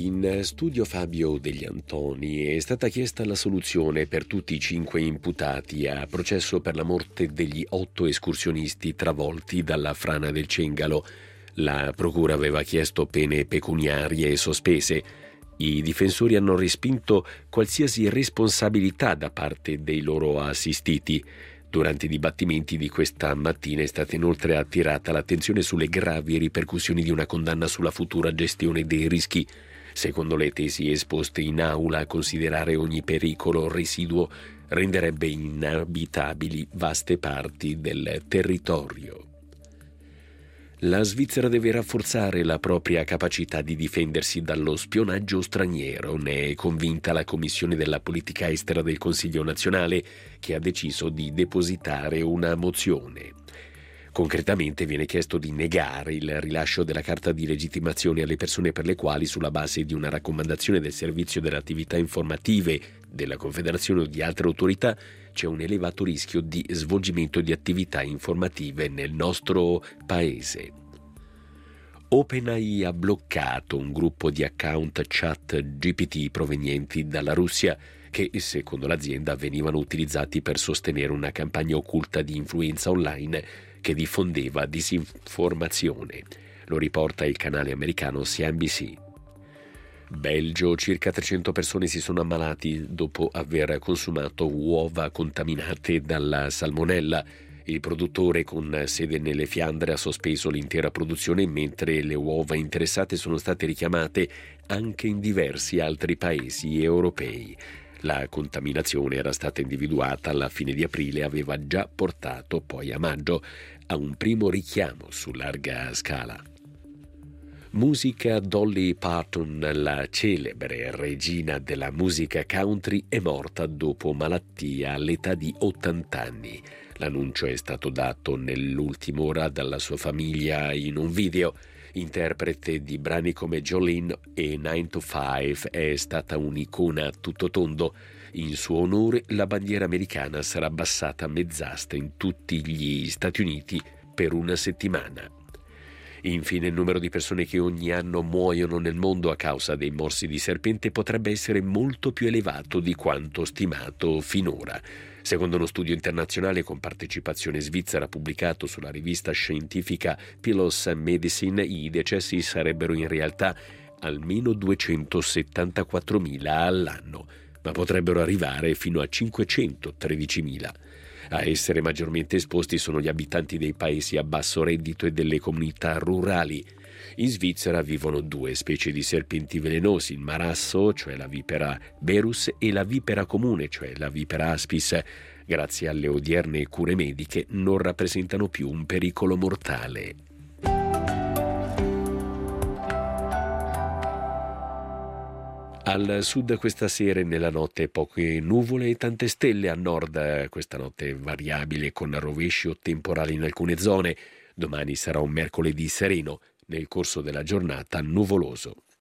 In studio Fabio Degli Antoni è stata chiesta la soluzione per tutti i 5 imputati a processo per la morte degli 8 escursionisti travolti dalla frana del Cengalo. La procura aveva chiesto pene pecuniarie sospese. I difensori hanno respinto qualsiasi responsabilità da parte dei loro assistiti. Durante i dibattimenti di questa mattina è stata inoltre attirata l'attenzione sulle gravi ripercussioni di una condanna sulla futura gestione dei rischi. Secondo le tesi esposte in aula, considerare ogni pericolo residuo renderebbe inabitabili vaste parti del territorio. La Svizzera deve rafforzare la propria capacità di difendersi dallo spionaggio straniero, ne è convinta la Commissione della Politica Estera del Consiglio nazionale, che ha deciso di depositare una mozione. Concretamente viene chiesto di negare il rilascio della carta di legittimazione alle persone per le quali, sulla base di una raccomandazione del Servizio delle Attività Informative della Confederazione o di altre autorità, c'è un elevato rischio di svolgimento di attività informative nel nostro paese. OpenAI ha bloccato un gruppo di account chat GPT provenienti dalla Russia che, secondo l'azienda, venivano utilizzati per sostenere una campagna occulta di influenza online che diffondeva disinformazione. Lo riporta il canale americano CNBC. Belgio, circa 300 persone si sono ammalati dopo aver consumato uova contaminate dalla salmonella. Il produttore con sede nelle Fiandre ha sospeso l'intera produzione, mentre le uova interessate sono state richiamate anche in diversi altri paesi europei. La contaminazione era stata individuata alla fine di aprile e aveva già portato poi a maggio a un primo richiamo su larga scala. Musica. Dolly Parton, la celebre regina della musica country, è morta dopo malattia all'età di 80 anni. L'annuncio è stato dato nell'ultima ora dalla sua famiglia in un video. Interprete di brani come Jolene e 9 to 5, è stata un'icona a tutto tondo. In suo onore la bandiera americana sarà abbassata a mezz'asta in tutti gli Stati Uniti per una settimana. Infine, il numero di persone che ogni anno muoiono nel mondo a causa dei morsi di serpente potrebbe essere molto più elevato di quanto stimato finora. Secondo uno studio internazionale con partecipazione svizzera pubblicato sulla rivista scientifica PLOS Medicine, i decessi sarebbero in realtà almeno 274.000 all'anno, ma potrebbero arrivare fino a 513.000. A essere maggiormente esposti sono gli abitanti dei paesi a basso reddito e delle comunità rurali. In Svizzera vivono 2 specie di serpenti velenosi, il marasso, cioè la vipera berus, e la vipera comune, cioè la vipera aspis. Grazie alle odierne cure mediche non rappresentano più un pericolo mortale. Al sud questa sera e nella notte poche nuvole e tante stelle. A nord questa notte variabile con rovesci o temporali in alcune zone. Domani sarà un mercoledì sereno, nel corso della giornata nuvoloso.